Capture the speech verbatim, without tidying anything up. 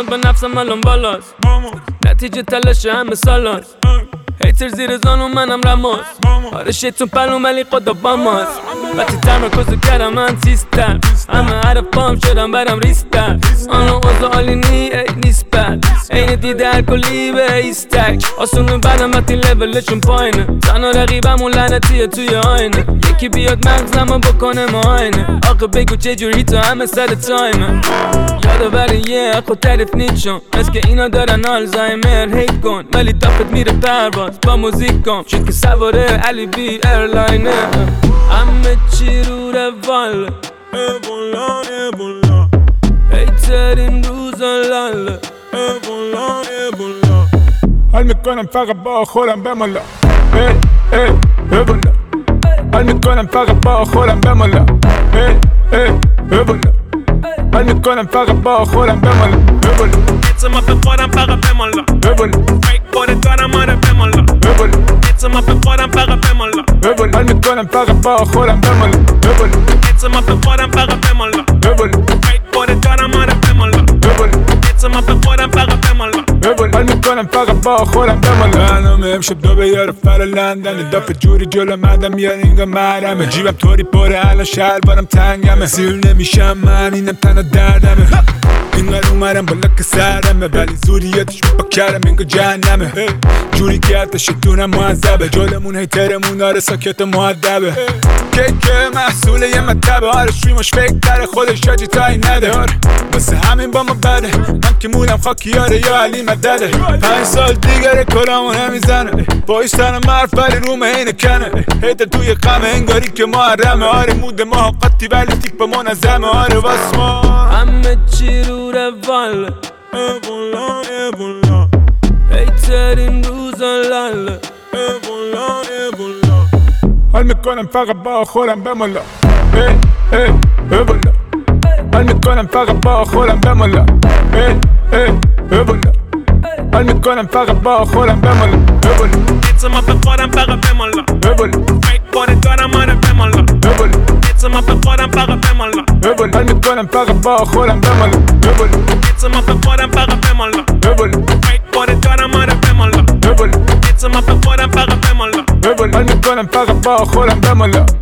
به نفسم الان بالاست، نتیجه تلاش همه سالاست. هیتر زیر زانو منم رماس، آره شیطون پلو ولی خدا با ماست. وقتی تمرکز کردم من سیستم، همه حرف پام شدم برم ریستر. آنو اوضاع عالی نی ای نیست بد، این دیده الکلی به ایستک. آسونه بدم وقتی لولشون پایینه، تنها رقیبمون لعنتیه توی آینه. یکی بیاد مغزمو بکنه معاینه، آقا بگو چجوری تو همه سر تایمه. یادآور یه خود تعریف نیچون، از که اینا دارن آلزایمر. هیت کن ولی دافت میره پرواز با موزیک کن، شد که سواره علی بی ایرلاینه. همه چی رو روال ایبولا ایبولا، هیتر این روزا لاله ایبولا ایبولا. حال میکنم فقط با خودم بمالا، ای ای ایبولا. حال میکنم فقط با خودم بمالا، ای ای ایبولا. حال میکنم فقط با خودم بمالا، ایبولا. اعتماد به خودم فقط بمالا، ایبولا. فکر خودت دارم آره بمالا، ایبولا. اعتماد به خودم فقط بمالا، ایبولا. حال میکنم فقط با خودم بمالا، ایبولا. اعتماد به خودم فقط بمالا، ایبولا. فکر خودت دارم آره بمالا، ایبولا. اعتماد به خودم فقط بمالا. حال میکنم فقط با خودم بمالا. برنامه امشب دو بیاره فر لندن، دافه جوری جلو مدم میاد اینگا مرمه. جیبم طوری پره الان شهر بارم تنگمه، سیر نمیشم من اینم تنها دردمه. اینقدر اومرم بالا که سرمه، ولی زوریتش با کرم اینگا جهنمه. جوری که حتی شیطونم معذبه، جلمون هیترمون آره ساکت مؤدبه. که که محصول یه مطبه، آره شویمش فکر داره خودش آجی تایی نده. آره واسه همین با ما بده، من که مولم خاکیاره یا علی مدده. پنج سال دیگره کلامو نمیزنه، باش تنم مرف ولی رومه اینه کنه. هیتر توی قمه انگاری که محرمه، آره موده ما قطی ولی تیک با منظمه. آره واس ما همه چی رو روال ایبولا ایبولا، هیتر این روزا لاله ایبولا ایبولا. حال میکنم فقط با خودم بمالا، ای ای ایبولا. حال میکنم فقط با خودم بمالا، ای ای ایبولا. حال میکنم فقط با خودم بمالا، ایبولا. اعتماد به خودم فقط بمالا، ایبولا. فکر خودت دارم آره بمالا، ایبولا. اعتماد به خودم فقط بمالا، ایبولا. حال میکنم فقط با خودم بمالا، ایبولا. اعتماد به خودم فقط بمالا، ایبولا. فکر خودت دارم آره بمالا، ایبولا. اعتماد به خودم فقط بمالا. ایبولا. حال میکنم فقط با خودم بمالا.